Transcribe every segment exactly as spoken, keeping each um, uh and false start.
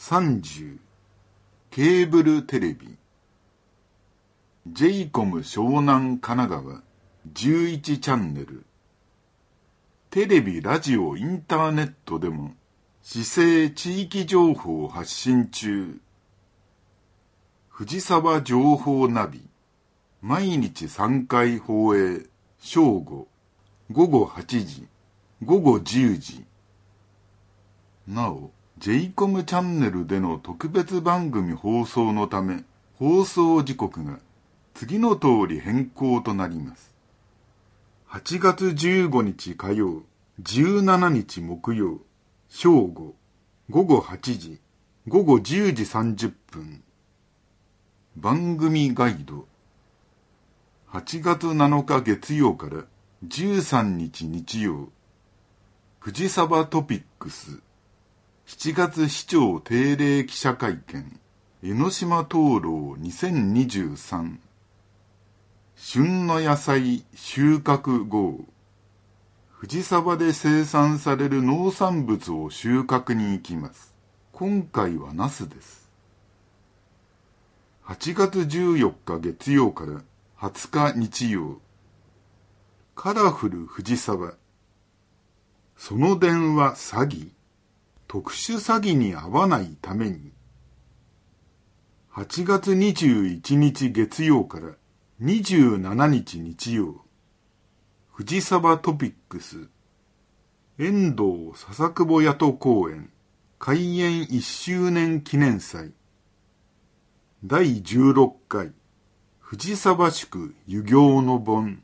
さんじゅうケーブルテレビ ジェイコム 湘南神奈川じゅういちチャンネルテレビ、ラジオ、インターネットでも市政地域情報発信中。藤沢情報ナビ毎日さんかい放映正午、ごごはちじ、ごごじゅうじ。なお、ジェイコム チャンネルでの特別番組放送のため、放送時刻が次の通り変更となります。はちがつじゅうごにち火曜、じゅうしちにち木曜、正午、ごごはちじ、ごごじゅうじさんじゅっぷん。番組ガイド。はちがつなのか月曜からじゅうさんにち日曜、藤沢トピックス。しちがつ市長定例記者会見、江ノ島灯籠にせんにじゅうさん。旬の野菜収穫号。藤沢で生産される農産物を収穫に行きます。今回はナスです。はちがつじゅうよっか月曜からはつか日曜。カラフル藤沢。その電話詐欺？特殊詐欺に遭わないために。はちがつにじゅういちにち月曜からにじゅうしちにち日曜。藤沢トピックス。遠藤笹久保谷戸公園開園いっしゅうねん記念祭。だいじゅうろっかい藤沢宿遊行の盆。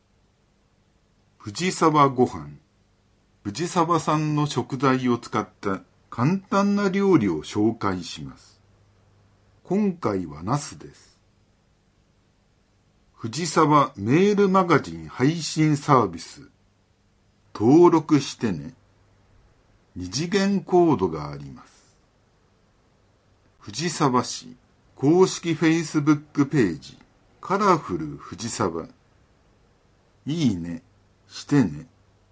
藤沢ごはん。藤沢産の食材を使った簡単な料理を紹介します。今回はナスです。藤沢メールマガジン配信サービス。登録してね。二次元コードがあります。藤沢市公式フェイスブックページ。カラフル藤沢。いいね、してね。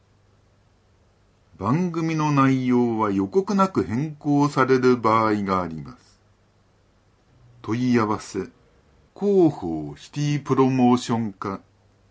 番組の内容は予告なく変更される場合があります。問い合わせ、広報シティプロモーション課。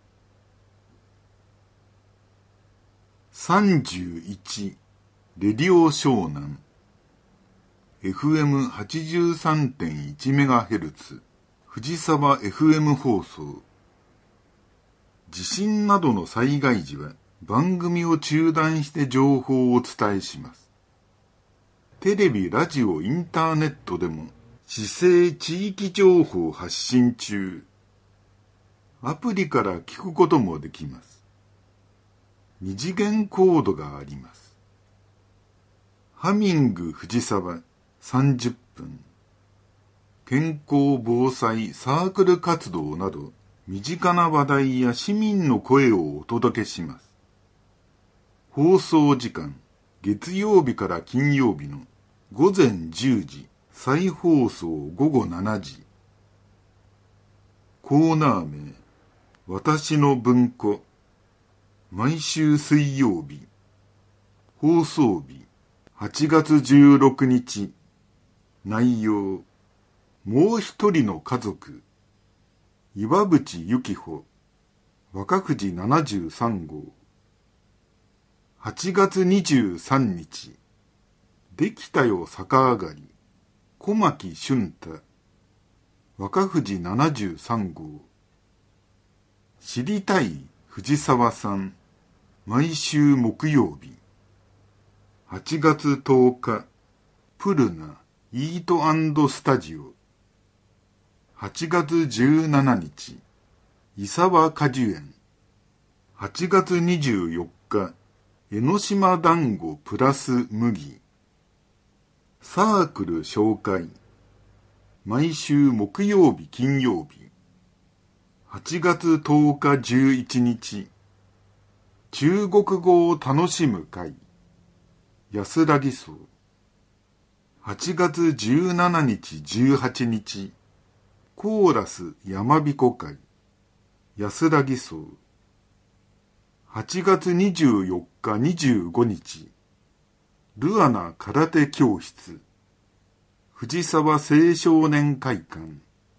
さんじゅういち、レディオ湘南。エフエムはちじゅうさんてんいちメガヘルツ、藤沢 エフエム 放送。地震などの災害時は、番組を中断して情報をお伝えします。テレビ、ラジオ、インターネットでも市政地域情報発信中。アプリから聞くこともできます。二次元コードがあります。ハミング藤沢さんじゅっぷん。健康防災サークル活動など身近な話題や市民の声をお届けします。放送時間、月曜日から金曜日のごぜんじゅうじ、再放送ごごしちじ。コーナー名、私の文庫。毎週水曜日。放送日、はちがつじゅうろくにち。内容、もう一人の家族。岩渕幸穂。若藤ななじゅうさんごう。はちがつにじゅうさんにち。できたよ逆上がり。小牧俊太。若藤ななじゅうさんごう。知りたい藤沢さん。毎週木曜日。はちがつとおか。プルナイート&スタジオ。はちがつじゅうしちにち。伊沢果樹園。はちがつにじゅうよっか。江ノ島団子プラス麦。サークル紹介。毎週木曜日金曜日。はちがつとおかじゅういちにち。中国語を楽しむ会。安らぎ荘。はちがつじゅうしちにちじゅうはちにち。コーラス山彦会。安らぎ荘。はちがつにじゅうよっかにじゅうごにち。ルアナ空手教室。 藤沢青少年会館。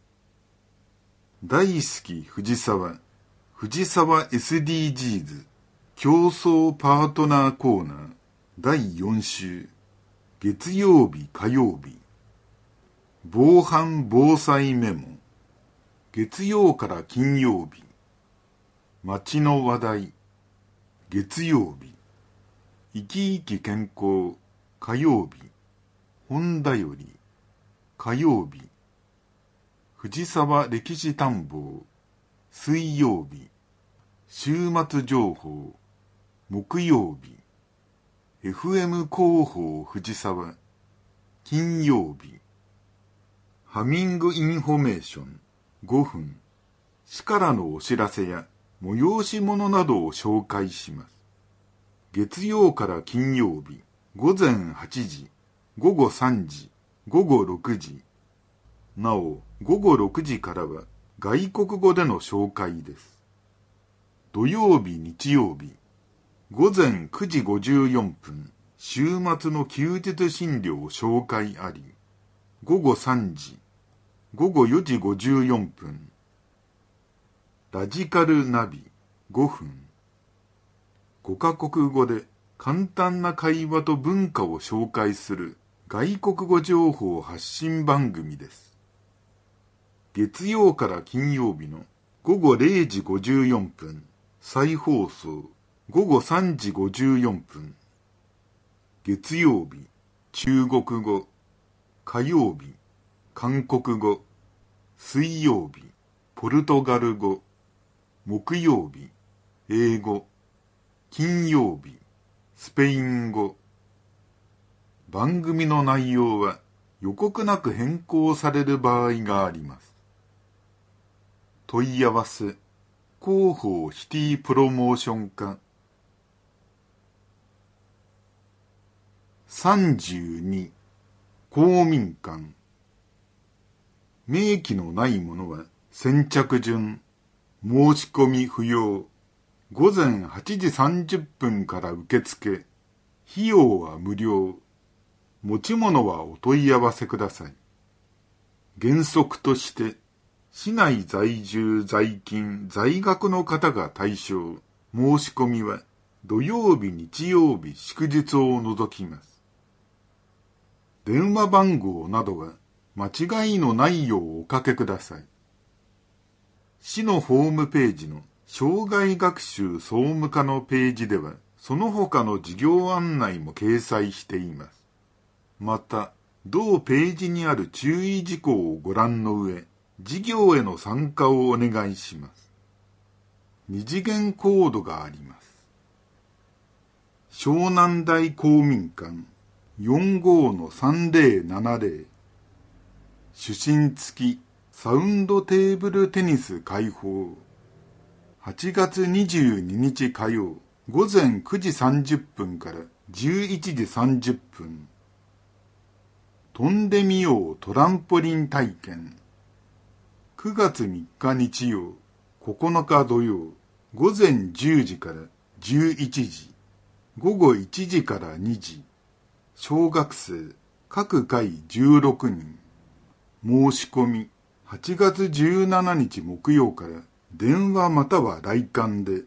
大好き藤沢、藤沢 エスディージーズ 競争パートナーコーナーだいよん週、月曜日火曜日。防犯防災メモ、月曜から金曜日。街の話題、月曜日。生き生き健康、火曜日。本田より、火曜日。藤沢歴史探訪、水曜日。週末情報、木曜日。エフエム 広報藤沢、金曜日。ハミングインフォメーション、ごふん。市からのお知らせや催し物などを紹介します。月曜から金曜日、午前はちじ、午後さんじ、午後ろくじ。なお、午後ろくじからは外国語での紹介です。土曜日、日曜日、午前くじごじゅうよんぷん、週末の休日診療紹介あり。午後さんじ、午後よじごじゅうよんぷん。ラジカルナビ、ごふん。ごカ国語で簡単な会話と文化を紹介する外国語情報発信番組です。月曜から金曜日の午後れいじごじゅうよんぷん、再放送、午後さんじごじゅうよんぷん。月曜日、中国語。火曜日、韓国語。水曜日、ポルトガル語。木曜日、英語。金曜日、スペイン語。番組の内容は予告なく変更される場合があります。問い合わせ、広報シティプロモーション課。さんじゅうに、公民館。明記のないものは先着順、申し込み不要。午前はちじさんじゅっぷんから受付。費用は無料。持ち物はお問い合わせください。原則として、市内在住在勤在学の方が対象。申し込みは土曜日日曜日祝日を除きます。電話番号などは間違いのないようおかけください。市のホームページの障害学習総務課のページでは、その他の事業案内も掲載しています。また、同ページにある注意事項をご覧の上、事業への参加をお願いします。二次元コードがあります。湘南台公民館 よんごのさんぜろななぜろ 主審付きサウンドテーブルテニス開放。はちがつにじゅうににち火曜、午前くじさんじゅっぷんからじゅういちじさんじゅっぷん。飛んでみようトランポリン体験。くがつみっか日曜、ここのか土曜、午前じゅうじからじゅういちじ、午後いちじからにじ。小学生、各回じゅうろくにん。申し込み、はちがつじゅうしちにち木曜から電話または来館で。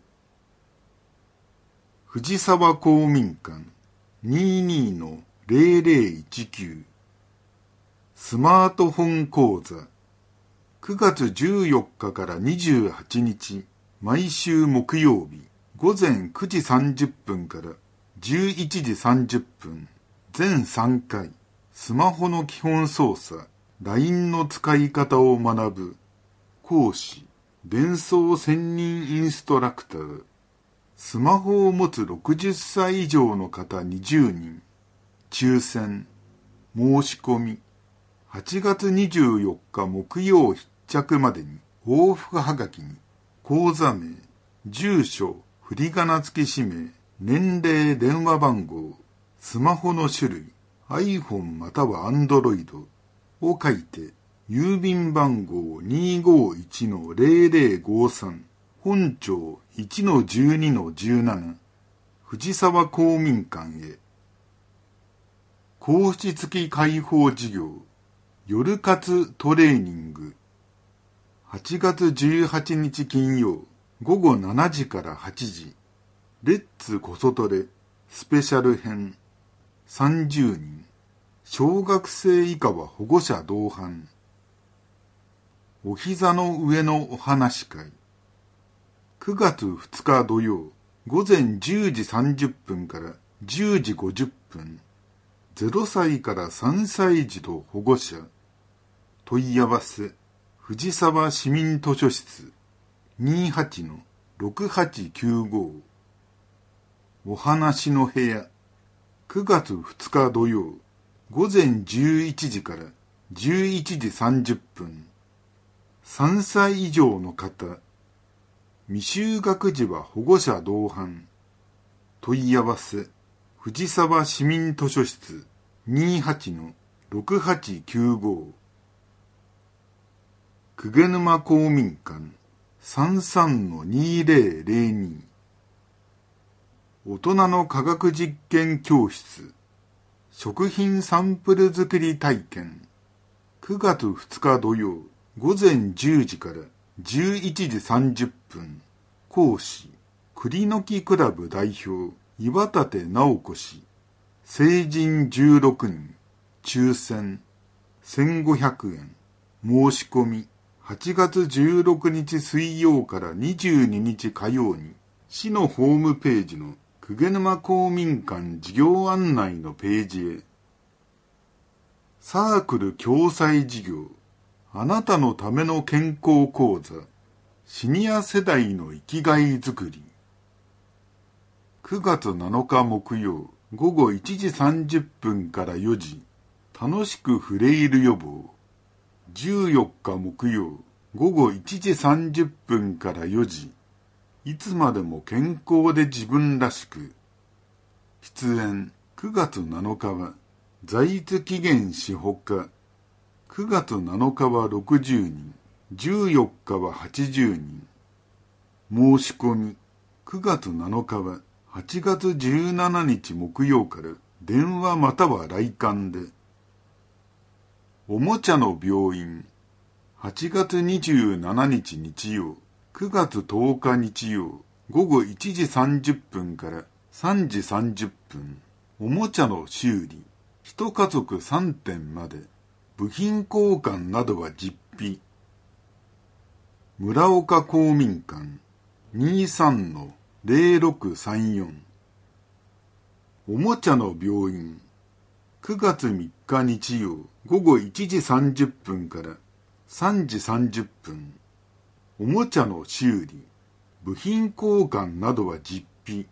藤沢公民館 にじゅうにのぜろぜろいちきゅう。スマートフォン講座。くがつじゅうよっかからにじゅうはちにち、毎週木曜日、午前くじさんじゅっぷんからじゅういちじさんじゅっぷん。全さんかい、スマホの基本操作、ライン の使い方を学ぶ。講師、伝送専任インストラクター。スマホを持つろくじゅっさい以上の方にじゅうにん。抽選。申し込み。はちがつにじゅうよっか木曜必着までに往復はがきに、講座名、住所、振り仮名付き氏名、年齢、電話番号、スマホの種類、iPhone または Android を書いて、郵便番号 にーごーいちのぜろぜろごさん、本町 いちのじゅうにのじゅうなな、藤沢公民館へ。皇室付き開放事業、 夜活トレーニング。はちがつじゅうはちにち金曜、ごごしちじからはちじ。レッツコソトレスペシャル編。さんじゅうにん。小学生以下は保護者同伴。お膝の上のお話会。くがつふつか土曜、ごぜんじゅうじさんじゅっぷんからじゅうじごじゅっぷん。ゼロさいからさんさい児と保護者。問い合わせ、藤沢市民図書室 にーはちのろくはちきゅうご。お話の部屋。くがつふつか土曜、ごぜんじゅういちじからじゅういちじさんじゅっぷん。さんさい以上の方。未就学児は保護者同伴。問い合わせ、藤沢市民図書室 にーはちのろくはちきゅうご。鵠沼公民館 さんさんのにーぜろぜろに。大人の科学実験教室。食品サンプル作り体験。くがつふつか土曜、ごぜんじゅうじからじゅういちじさんじゅっぷん。講師、栗の木クラブ代表、岩立直子氏。成人じゅうろくにん。抽選。せんごひゃくえん。申し込み。はちがつじゅうろくにち水曜からにじゅうににち火曜に、市のホームページの鵠沼公民館事業案内のページへ。サークル共済事業。あなたのための健康講座。シニア世代の生きがいづくり。くがつなのか木曜、ごごいちじさんじゅっぷんからよじ。楽しくフレイル予防。じゅうよっか木曜、ごごいちじさんじゅっぷんからよじ。いつまでも健康で自分らしく。出演、くがつなのかは、在津起源氏ほか。くがつなのかはろくじゅうにん、じゅうよっかははちじゅうにん。申し込み、くがつなのかははちがつじゅうしちにち木曜から電話または来館で。おもちゃの病院。はちがつにじゅうしちにち日曜、くがつとおか日曜、ごごいちじさんじゅっぷんからさんじさんじゅっぷん。おもちゃの修理。一家族さんてんまで。部品交換などは実費。村岡公民館 にーさんのぜろろくさんよん。おもちゃの病院。くがつみっか日曜、ごごいちじさんじゅっぷんからさんじさんじゅっぷん。おもちゃの修理。部品交換などは実費。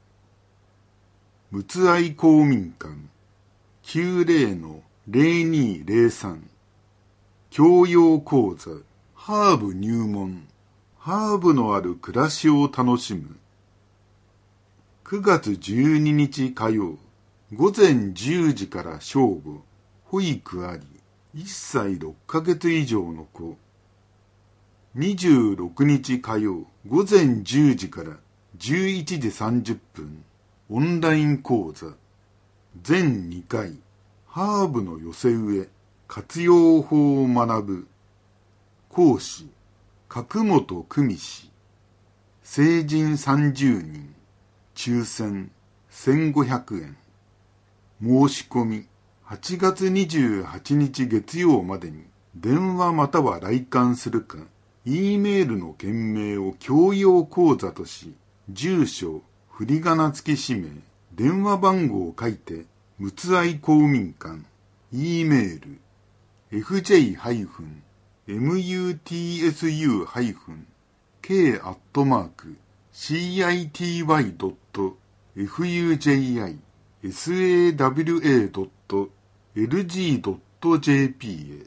むつあい公民館 きゅうぜろのぜろにぜろさん。教養講座。ハーブ入門。ハーブのある暮らしを楽しむ。くがつじゅうににち火曜、ごぜんじゅうじから正午、保育あり、いっさいろっかげつ以上の子。にじゅうろくにち火曜、ごぜんじゅうじからじゅういちじさんじゅっぷん、オンライン講座。全にかい、ハーブの寄せ植え、活用法を学ぶ。講師、角本久美氏。成人さんじゅうにん。抽選せんごひゃくえん。申し込みはちがつにじゅうはちにち月曜までに電話または来館するか、E メールの件名を教養講座とし、住所、振り仮名付き氏名、電話番号を書いて、むつあい公民館、E メール、エフジェイ ムユーティーエスユー ケー アットマーク シーアイティーワイ ドット エフユージェイアイ サワ ドット エルジー ドット ジェーピー へ。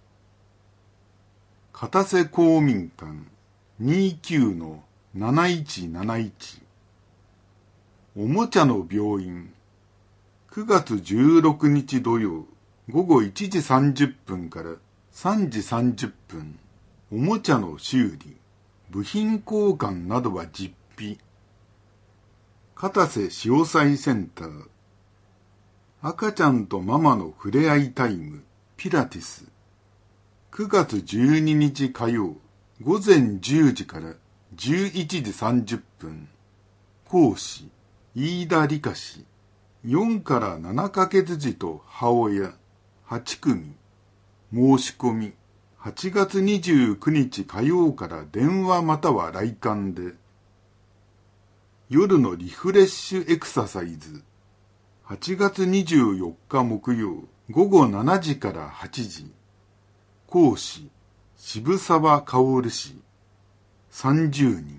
片瀬公民館 にじゅうきゅうのなないちなないち。おもちゃの病院。くがつじゅうろくにち土曜、ごごいちじさんじゅっぷんからさんじさんじゅっぷん。おもちゃの修理。部品交換などは実費。片瀬潮祭センター。赤ちゃんとママの触れ合いタイム、 ピラティス。くがつじゅうににち火曜、午前じゅうじからじゅういちじさんじゅっぷん。講師、飯田理香氏。よんからななかげつ児と母親、はちくみ。申し込み、はちがつにじゅうくにち火曜から電話または来館で。夜のリフレッシュエクササイズ。はちがつにじゅうよっか木曜、ごごしちじからはちじ。講師、渋沢薫氏。さんじゅうにん。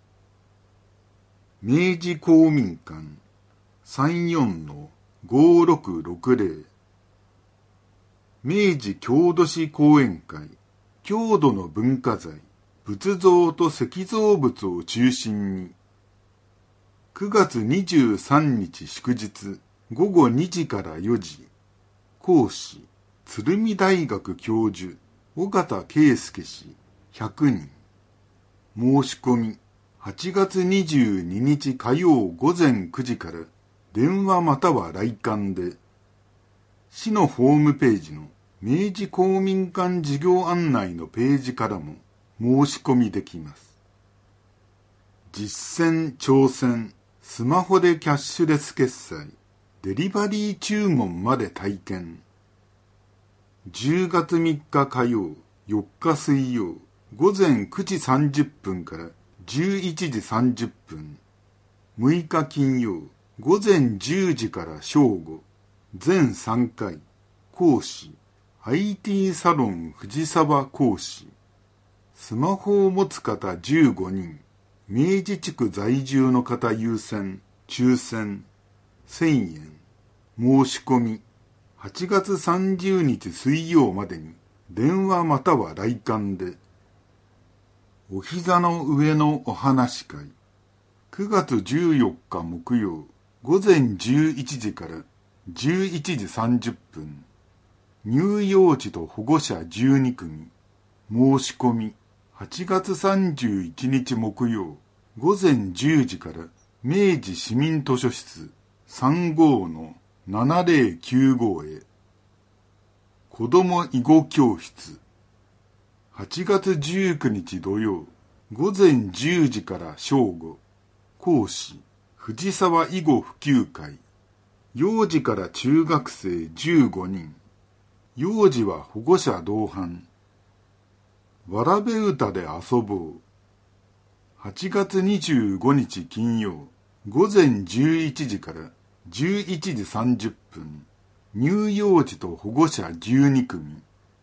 明治公民館 さんじゅうよんのごろくろくぜろ。明治郷土史講演会、郷土の文化財、仏像と石造物を中心に、くがつにじゅうさんにち祝日、ごごにじからよじ。講師、鶴見大学教授、尾形圭介氏、ひゃくにん。申し込み、はちがつにじゅうににち火曜午前くじから電話または来館で、市のホームページの明治公民館事業案内のページからも申し込みできます。実践挑戦、スマホでキャッシュレス決済、デリバリー注文まで体験。じゅうがつみっか火曜、よっか水曜、午前くじさんじゅっぷんからじゅういちじさんじゅっぷん。むいか金曜、午前じゅうじから正午。全さんかい。講師、アイティー サロン藤沢講師。スマホを持つ方じゅうごにん。明治地区在住の方優先、抽選。せんえん。申し込み。はちがつさんじゅうにち水曜までに電話または来館で。お膝の上のお話会。くがつじゅうよっか木曜、午前じゅういちじからじゅういちじさんじゅっぷん。乳幼児と保護者じゅうにくみ。申し込み、はちがつさんじゅういちにち木曜、午前じゅうじから明治市民図書室 さんごのななぜろきゅうご へ。子ども囲碁教室。はちがつじゅうくにち土曜、午前じゅうじから正午。講師、藤沢囲碁普及会。幼児から中学生じゅうごにん。幼児は保護者同伴。わらべ歌で遊ぼう。はちがつにじゅうごにち金曜、午前じゅういちじからじゅういちじさんじゅっぷん。乳幼児と保護者じゅうにくみ。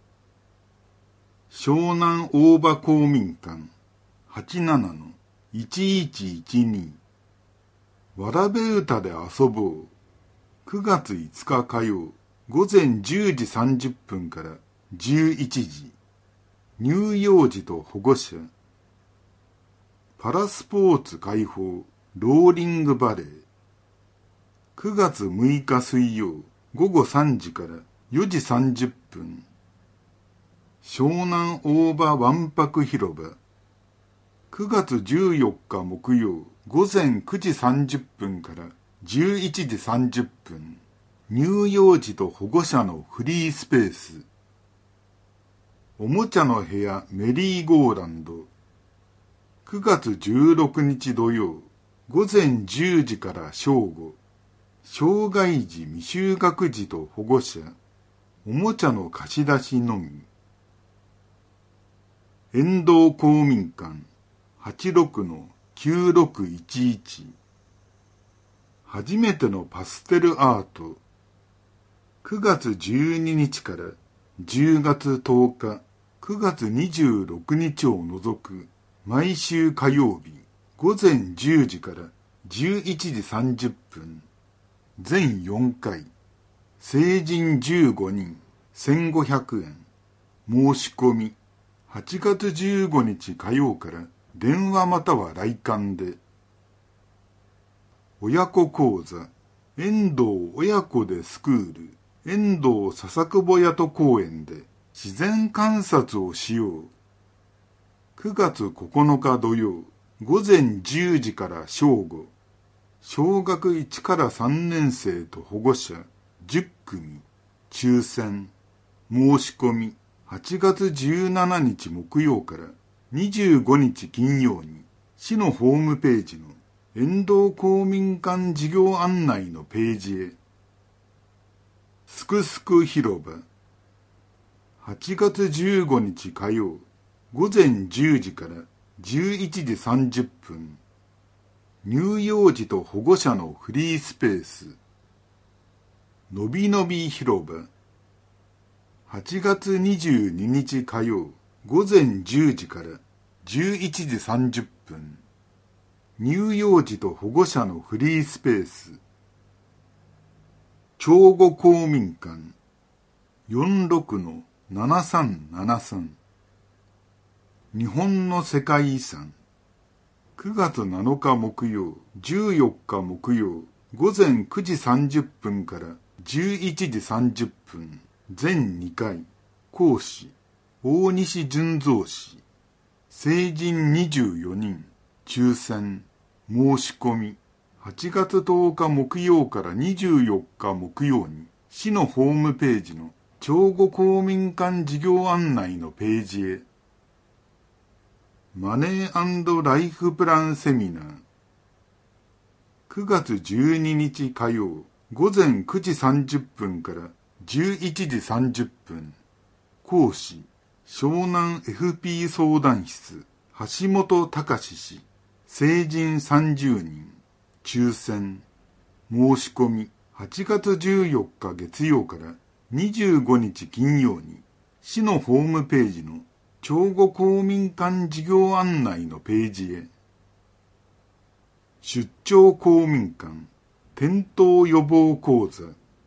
湘南大場公民館 はちじゅうななのいちいちいちに。わらべ歌で遊ぼう。くがついつか火曜、午前じゅうじさんじゅっぷんからじゅういちじ。乳幼児と保護者。パラスポーツ開放、ローリングバレー。くがつむいか水曜、ごごさんじからよじさんじゅっぷん。湘南大場わんぱく広場。くがつじゅうよっか木曜、午前くじさんじゅっぷんからじゅういちじさんじゅっぷん。乳幼児と保護者のフリースペース。おもちゃの部屋メリーゴーランド。くがつじゅうろくにち土曜、午前じゅうじから正午。障害児未就学児と保護者。おもちゃの貸し出しのみ。遠藤公民館 はちじゅうろくのきゅうろくいちいち。初めてのパステルアート。くがつじゅうににちからじゅうがつとおか、くがつにじゅうろくにちを除く毎週火曜日午前じゅうじからじゅういちじさんじゅっぷん。全よんかい。成人じゅうごにんせんごひゃくえん。申し込み、はちがつじゅうごにち火曜から電話または来館で。親子講座、遠藤親子でスクール、遠藤笹久保谷戸公園で自然観察をしよう。くがつここのか土曜、午前じゅうじから正午。小学いちからさんねん生と保護者じゅっくみ。抽選。 申し込みはちがつじゅうしちにち木曜からにじゅうごにち金曜に市のホームページの遠藤公民館事業案内のページへ。すくすく広場はちがつじゅうごにち火曜午前じゅうじからじゅういちじさんじゅっぷん。乳幼児と保護者のフリースペース。のびのび広場はちがつにじゅうににち火曜午前じゅうじからじゅういちじさんじゅっぷん。乳幼児と保護者のフリースペース。長後公民館 よんろくのななさんななさん。日本の世界遺産くがつなのか木曜じゅうよっか木曜午前くじさんじゅっぷんからじゅういちじさんじゅっぷん。全にかい。講師大西純三氏。成人にじゅうよにん。抽選申し込みはちがつとおか木曜からにじゅうよっか木曜に市のホームページの長後公民館事業案内のページへ。マネー&ライフプランセミナーくがつじゅうににち火曜午前くじさんじゅっぷんからじゅういちじさんじゅっぷん。講師湘南 エフピー 相談室橋本隆氏。成人さんじゅうにん。抽選申し込みはちがつじゅうよっか月曜からにじゅうごにち金曜に市のホームページの長後公民館事業案内のページへ。出張公民館転倒予防講座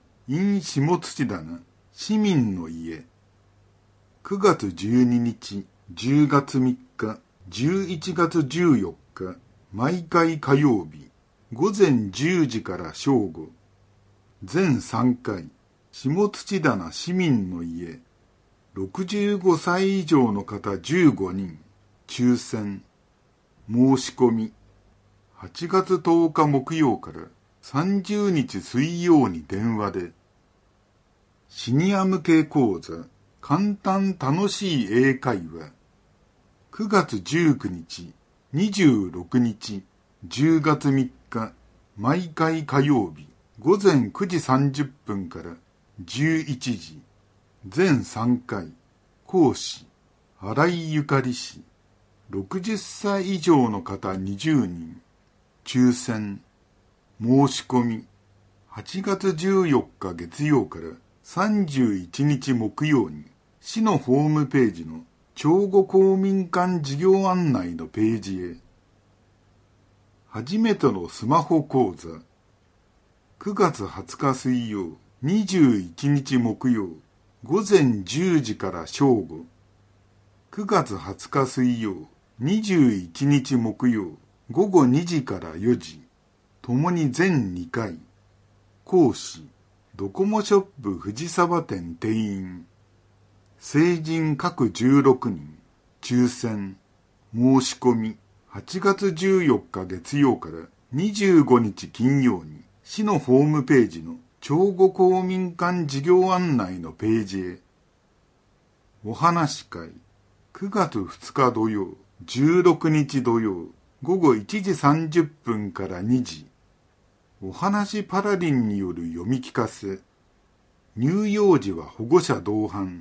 in 下土棚市民の家くがつじゅうににちじゅうがつみっかじゅういちがつじゅうよっか毎回火曜日午前じゅうじから正午。全さんかい。下土棚市民の家ろくじゅうごさい以上の方じゅうごにん。抽選申し込みはちがつとおか木曜からさんじゅうにち水曜に電話で。シニア向け講座簡単楽しい英会話くがつじゅうくにちにじゅうろくにちじゅうがつみっか毎回火曜日午前くじさんじゅっぷんからじゅういちじ。全さんかい。講師新井ゆかり氏。ろくじゅっさい以上の方にじゅうにん。抽選申し込みはちがつじゅうよっか月曜からさんじゅういちにち木曜に市のホームページの長後公民館事業案内のページへ。初めてのスマホ講座くがつはつか水曜にじゅういちにち木曜午前じゅうじから正午。くがつはつか水曜にじゅういちにち木曜ごごにじからよじ。ともに全にかい。講師ドコモショップ藤沢店店員。成人各じゅうろくにん。抽選申し込みはちがつじゅうよっか月曜からにじゅうごにち金曜に市のホームページの長後公民館事業案内のページへ。お話し会くがつふつか土曜じゅうろくにち土曜ごごいちじさんじゅっぷんからにじ。お話パラリンによる読み聞かせ。乳幼児は保護者同伴。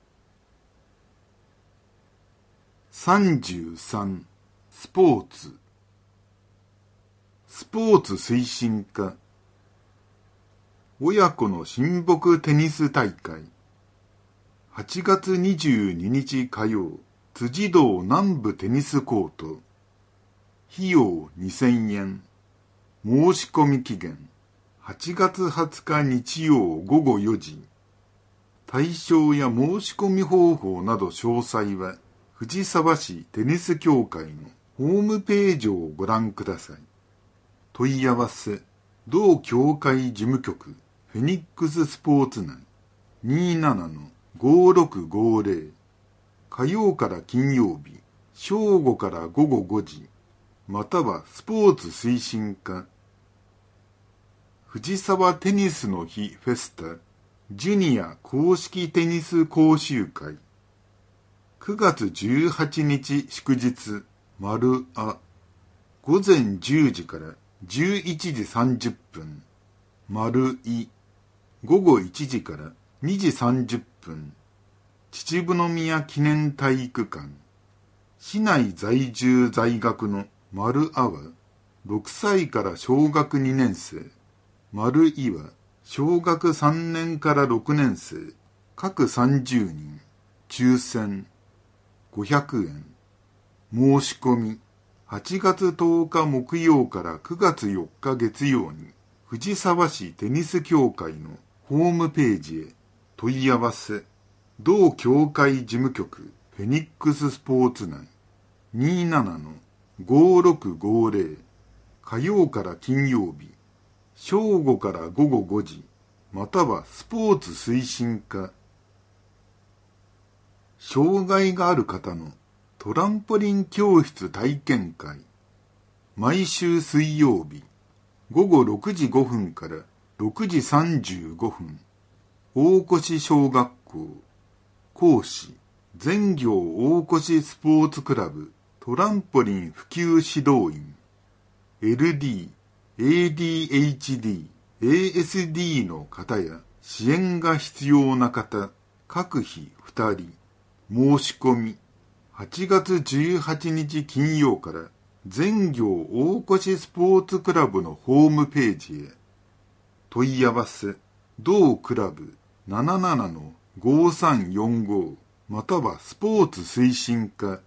さんじゅうさんスポーツスポーツ推進課親子の親睦テニス大会はちがつにじゅうににち火曜辻堂南部テニスコート費用にせんえん申し込み期限はちがつはつか日曜ごごよじ。対象や申し込み方法など詳細は藤沢市テニス協会のホームページをご覧ください。問い合わせ同協会事務局フェニックススポーツ内 にじゅうななのごろくごぜろ 火曜から金曜日正午からごごごじまたはスポーツ推進課藤沢テニスの日フェスタジュニア公式テニス講習会。くがつじゅうはちにち祝日、丸あ。午前じゅうじからじゅういちじさんじゅっぷん、丸い。午後いちじからにじさんじゅっぷん、秩父宮記念体育館。市内在住在学の丸あは、ろくさいから小学にねんせい、丸いは小学さんねんからろくねんせい、各さんじゅうにん、抽選、ごひゃくえん。申し込み、はちがつとおか木曜からくがつよっか月曜に、藤沢市テニス協会のホームページへ問い合わせ、同協会事務局フェニックススポーツ内 にーななのごーろくごーぜろ 火曜から金曜日、正午からごごごじ、またはスポーツ推進課。障害がある方のトランポリン教室体験会。毎週水曜日、ごごろくじごふんからろくじさんじゅうごふん。大越小学校。講師、全業大越スポーツクラブトランポリン普及指導員。エルディー、エーディーエイチディー、エーエスディー の方や支援が必要な方、各日ふたり。申し込み、はちがつじゅうはちにち金曜から全業大越スポーツクラブのホームページへ。問い合わせ、同クラブ ななななのごーさんよんご またはスポーツ推進課。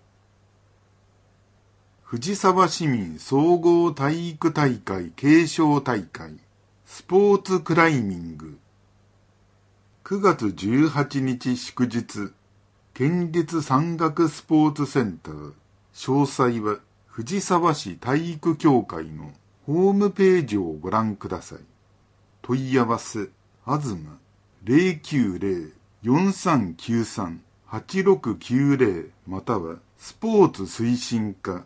藤沢市民総合体育大会継承大会スポーツクライミング。くがつじゅうはちにち祝日、県立山岳スポーツセンター。詳細は藤沢市体育協会のホームページをご覧ください。問い合わせ、あずま ゼロきゅうゼロ よんさんきゅうさん はちろくきゅうゼロ またはスポーツ推進課。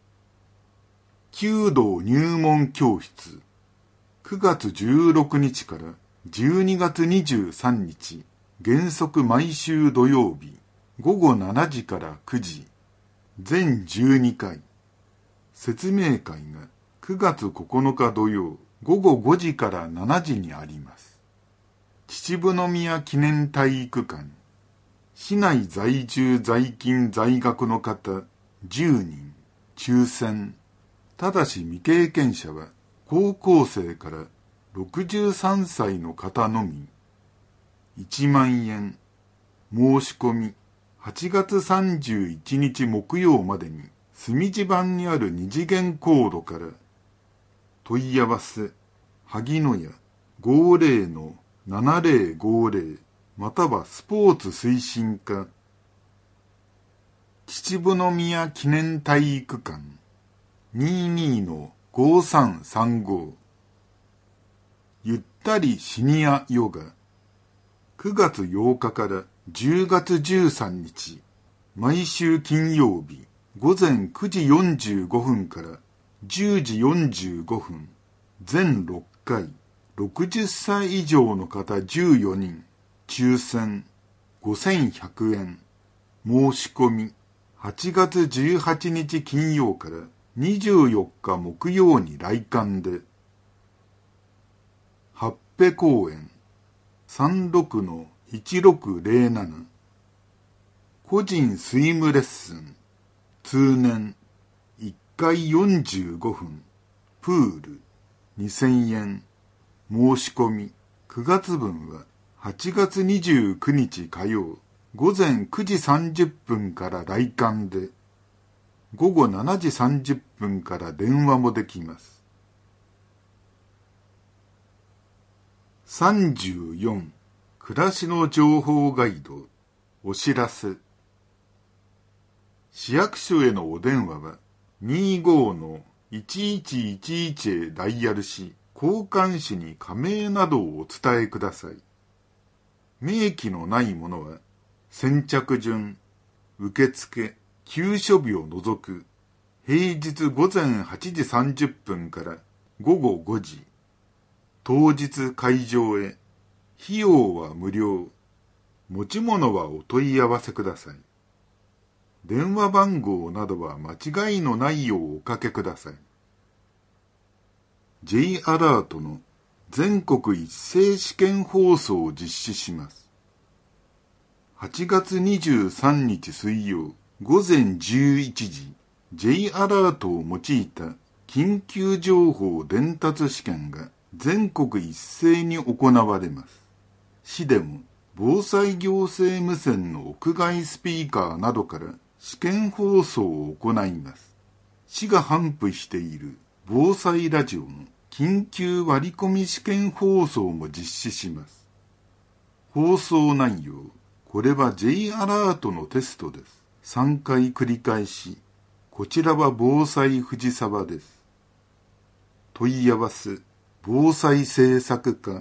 弓道入門教室。くがつじゅうろくにちからじゅうにがつにじゅうさんにち、原則毎週土曜日、ごごしちじからくじ、全じゅうにかい。説明会がくがつここのか土曜、ごごごじからしちじにあります。秩父宮記念体育館。市内在住在勤在学の方じゅうにん、抽選。ただし未経験者は高校生からろくじゅうさんさいの方のみ。いちまんえん。申し込み、はちがつさんじゅういちにち木曜までに隅地版にある二次元コードから。問い合わせ、萩野屋 ごーぜろのななぜろごぜろ またはスポーツ推進課。秩父宮記念体育館 にーにーのごーさんさんご。ゆったりシニアヨガ。くがつようかからじゅうがつじゅうさんにち、毎週金曜日、ごぜんくじよんじゅうごふんからじゅうじよんじゅうごふん、全ろっかい、ろくじゅっさい以上の方じゅうよにん、抽選、ごせんひゃくえん。申し込み、はちがつじゅうはちにち金曜からにじゅうよっか木曜に来館で。はっぺ公園、さんろくのいちろくぜろなな。個人スイムレッスン、通年、いっかいよんじゅうごふん、プール、にせんえん。申し込み、くがつぶんははちがつにじゅうくにち火曜、ごぜんくじさんじゅっぷんから来館で、ごごしちじさんじゅっぷんから電話もできます。さんじゅうよん、暮らしの情報ガイド、お知らせ。市役所へのお電話はにじゅうごのいちいちいちいちへダイヤルし、交換紙に加盟などをお伝えください。明記のないものは、先着順、受付、給所日を除く、平日ごぜんはちじさんじゅっぷんからごごごじ、当日会場へ、 費用は無料。持ち物はお問い合わせください。電話番号などは間違いのないようおかけください。J アラートの全国一斉試験放送を実施します。はちがつにじゅうさんにち水曜ごぜんじゅういちじ、J アラートを用いた緊急情報伝達試験が全国一斉に行われます。市でも防災行政無線の屋外スピーカーなどから試験放送を行います。市が頒布している防災ラジオの緊急割り込み試験放送も実施します。放送内容、これは J アラートのテストです。さんかい繰り返し、こちらは防災藤沢です。問い合わせ、防災政策課。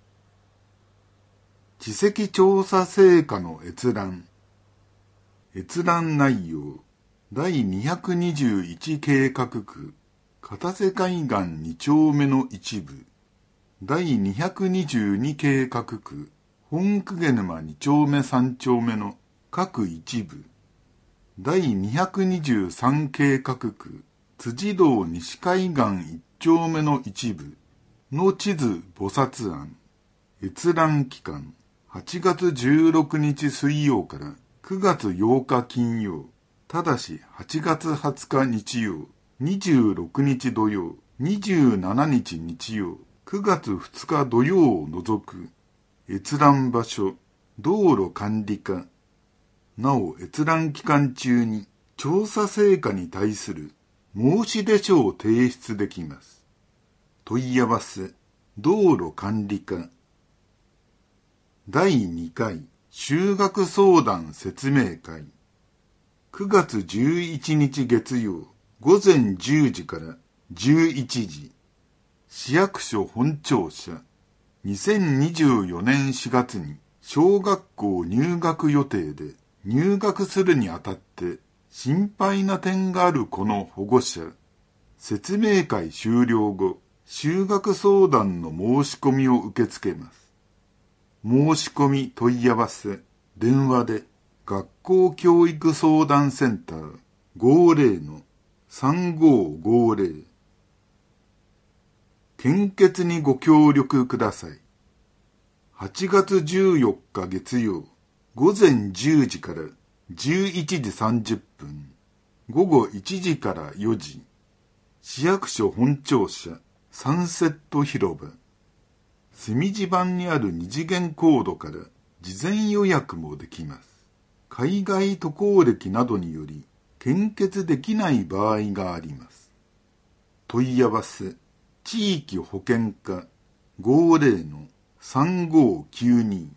地籍調査成果の閲覧。閲覧内容、だいにひゃくにじゅういち計画区、片瀬海岸に丁目の一部、だいにひゃくにじゅうに計画区、本鵠沼に丁目さん丁目の各一部、だいにひゃくにじゅうさん計画区、辻堂西海岸いち丁目の一部の地図菩薩案。閲覧期間、はちがつじゅうろくにち水曜からくがつようか金曜、ただしはちがつはつか日曜、にじゅうろくにち土曜、にじゅうしちにち日曜、くがつふつか土曜を除く。閲覧場所、道路管理課。なお閲覧期間中に調査成果に対する申出書を提出できます。問い合わせ、道路管理課。だいにかい修学相談説明会。くがつじゅういちにち月曜ごぜんじゅうじからじゅういちじ。市役所本庁舎。にせんにじゅうよねんしがつに小学校入学予定で入学するにあたって心配な点がある子の保護者。説明会終了後、修学相談の申し込みを受け付けます。申し込み問い合わせ、電話で学校教育相談センター ごじゅうのさんごーごーぜろ。献血にご協力ください。はちがつじゅうよっか月曜、ごぜんじゅうじからじゅういちじさんじゅっぷん、ごごいちじからよじ、市役所本庁舎サンセット広場。墨地板にある二次元コードから事前予約もできます。海外渡航歴などにより献血できない場合があります。問い合わせ、地域保健課 ごじゅうのさんごーきゅうに。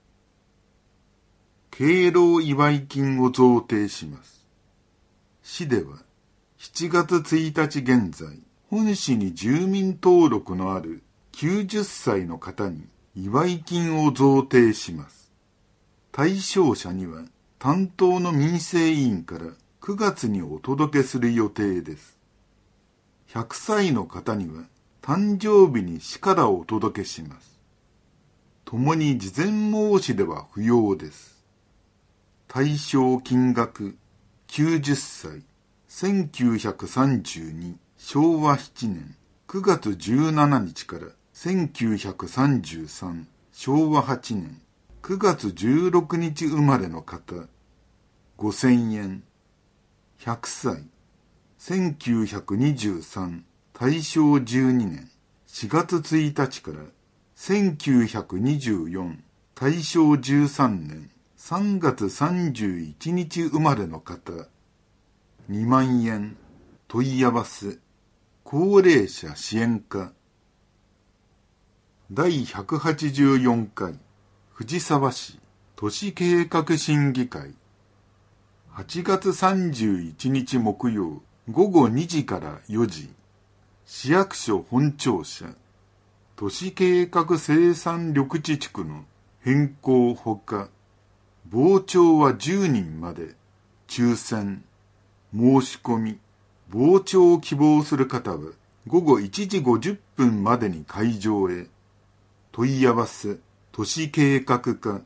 敬老祝金を贈呈します。市ではしちがつついたち現在、本市に住民登録のあるきゅうじゅっさいの方に祝金を贈呈します。対象者には担当の民生委員からくがつにお届けする予定です。ひゃくさいの方には誕生日に市からお届けします。ともに事前申し出は不要です。対象金額、きゅうじゅっさい、せんきゅうひゃくさんじゅうに、しょうわななねんくがつじゅうしちにちからせんきゅうひゃくさんじゅうさん、しょうわはちねんくがつじゅうろくにち生まれの方、ごせんえん。ひゃくさい、せんきゅうひゃくにじゅうさん、大正じゅうにねんしがつついたちからせんきゅうひゃくにじゅうよん、大正じゅうさんねんさんがつさんじゅういちにち生まれの方、にまんえん。問い合わせ、高齢者支援課。だいひゃくはちじゅうよんかい藤沢市都市計画審議会。はちがつさんじゅういちにち木曜ごごにじからよじ、市役所本庁舎都市計画生産緑地地区の変更ほか、傍聴はじゅうにんまで、抽選、申し込み、傍聴を希望する方はごごいちじごじゅっぷんまでに会場へ。問い合わせ、 都市計画課。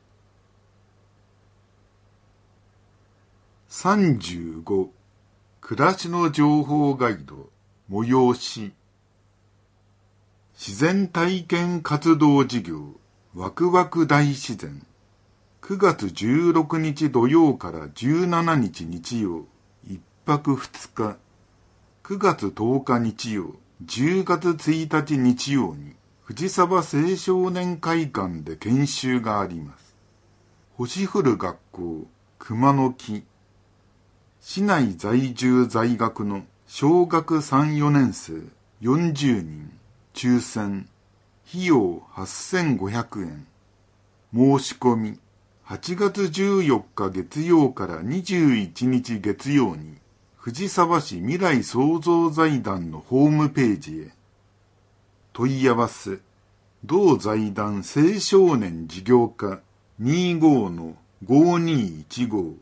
さんじゅうご、暮らしの情報ガイド、催し。自然体験活動事業、ワクワク大自然。くがつじゅうろくにち土曜からじゅうしちにち日曜、いっぱくふつか。くがつとおか日曜、じゅうがつついたち日曜に、藤沢青少年会館で研修があります。星降る学校、熊の木。市内在住在学の小学さん、よねん生よんじゅうにん、抽選。費用はっせんごひゃくえん。申し込み、はちがつじゅうよっか月曜からにじゅういちにち月曜に、藤沢市未来創造財団のホームページへ。問い合わせ、同財団青少年事業課 にじゅうごのごにいちご。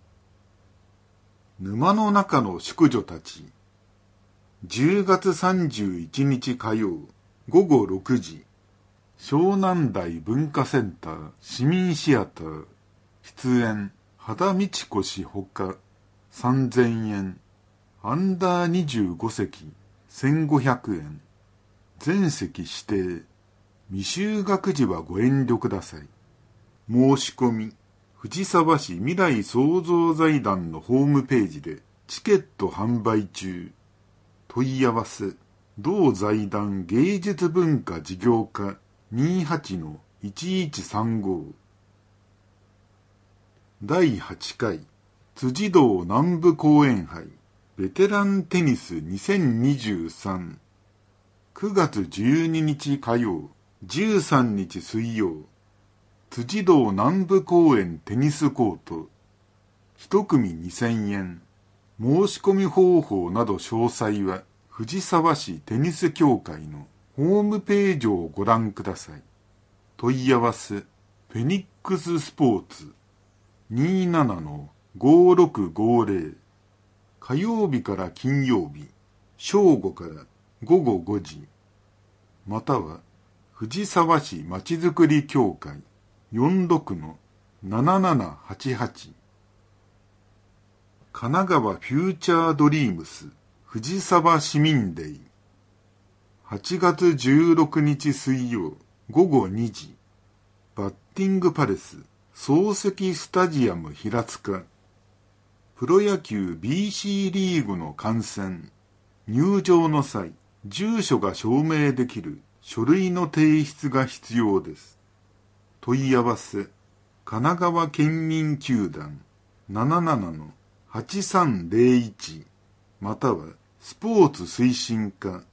沼の中の淑女たち。じゅうがつさんじゅういちにち火曜、ごごろくじ。湘南台文化センター市民シアター。出演、秦道子氏ほか、さんぜんえん。アンダーにじゅうごせき、せんごひゃくえん。全席指定。未就学時はご遠慮ください。申し込み、藤沢市未来創造財団のホームページでチケット販売中。問い合わせ、同財団芸術文化事業課 にじゅうはちのいちいちさんご。だいはちかい辻堂南部公演杯ベテランテニスにせんにじゅうさん。くがつじゅうににち火曜、じゅうさんにち水曜。辻堂南部公園テニスコート。一組にせんえん。申し込み方法など詳細は藤沢市テニス協会のホームページをご覧ください。問い合わせ、フェニックススポーツ にじゅうななのごろくごぜろ。火曜日から金曜日、正午からごごごじ。または、藤沢市まちづくり協会 よんじゅうろくのななななはちはち。神奈川フューチャードリームス藤沢市民デイ。はちがつじゅうろくにち水曜ごごにじ。バッティングパレス漱石スタジアム平塚。プロ野球 ビーシー リーグの観戦。入場の際、住所が証明できる書類の提出が必要です。問い合わせ、神奈川県民球団 ななななのはちさんぜろいち またはスポーツ推進課